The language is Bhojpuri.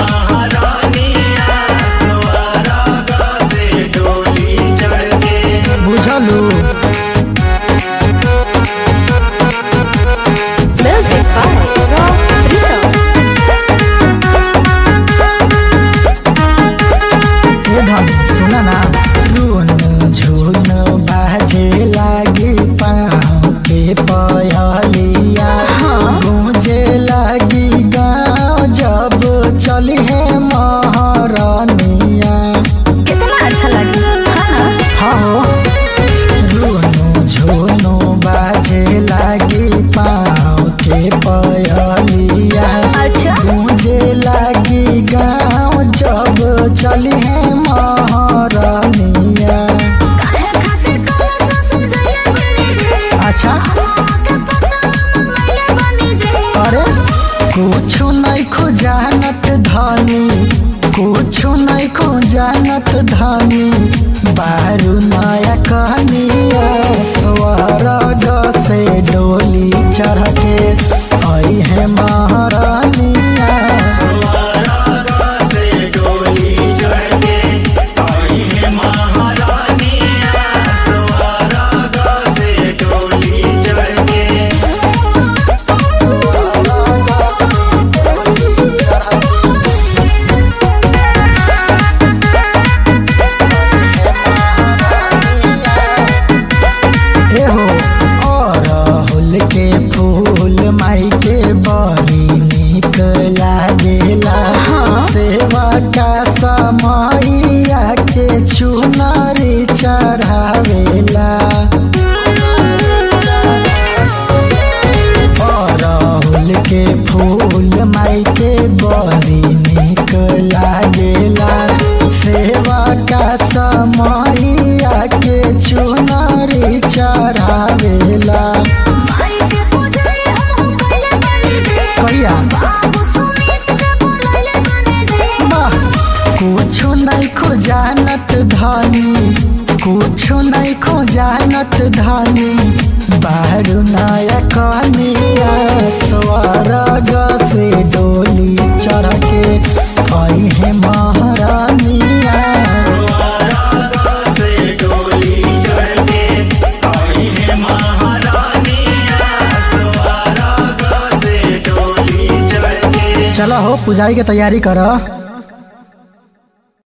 महारानिया स्वर्ग से डोली चढ़ के। बुझलू। Music by Rock Rhythm. ए धनी सुना ना, रुन झुन बाजे लागी पाँव के पयलिया, गूंजे लागी गाँव जब चली है महारानिया। कितना अच्छा लगी हाँ ना? हो रुनु झुनु बाजे लागी पाँव के पयलिया, अच्छा गूंजे लागी गाँव जब चली है महारानिया। काहे खातिर कलसा सजैले बनी जे, अच्छा के पता मनैले बनी जे। अरे कुछु नहीं खो जानत धनी, कुछु नहीं खो जानत धनी, बारू नया कहानिया स्वर्ग से डोली चढ़ के आई है महारानिया। स्वर्ग से डोली चढ़ के आई है महारानिया स्वर्ग से डोली चढ़ के। अरहुल के फूल माई के बड़ी निक लागेला, सेवा का समैया के चुनरी चढ़ावेला। अरहुल के फूल माई के बड़ी निक लागेला, सेवा का समैया के चुनरी चढ़ावेला। माई के पूजाई हम कइले बनी जे, कहिया बाबू सुमित के बोलैले बनी जे। वाह, कुछु नहीं खो जानत धनी, कुछु नहीं खो जानत धनी, बारू नया कहानिया स्वर्ग से डोली चढ़ के आई है महारानिया। स्वर्ग से डोली चढ़ के आई है महारानिया स्वर्ग से डोली चढ़ के। चलो हो पुजाई के तैयारी करो।